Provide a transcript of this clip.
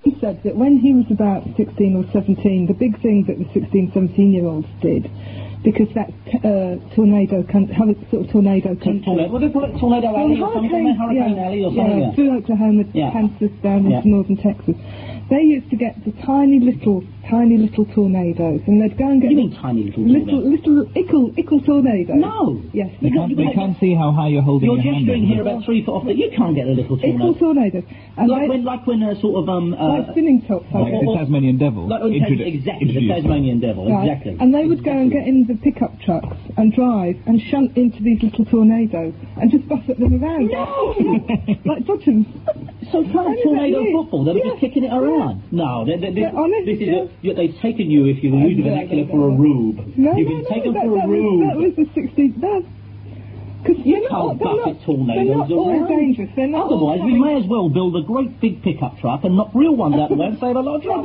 he said that when he was about 16 or 17, the big thing that the 16, 17-year-olds did, because that tornado country, sort of tornado country. What do they call it? Tornado Alley or something? Hurricane Alley or something? Yeah, through Oklahoma, Kansas, down into northern Texas. They used to get the tiny little tornadoes, and they'd go and get... You mean tiny little ickle tornadoes? No! Yes. They can't see how high you're holding your hand. You're gesturing here about 3 foot off, but you can't get a little tornado. Ickle tornadoes. And like when sort of... like spinning tops. The Tasmanian Devil. Exactly, the Tasmanian Devil, right. exactly. And they would go and get in the pickup trucks and drive and shunt into these little tornadoes and just buffet them around. No! Like buttons. So kind of tornado football, they were just kicking it around. No, they've taken you, if you use the vernacular, for a rube. You've been taken for a rube. That was the 60s. Because you can't buffet tornadoes they're not all around. dangerous. They're not Otherwise, we may as well build a great big pickup truck and knock real ones out of the way and save a lot of trouble.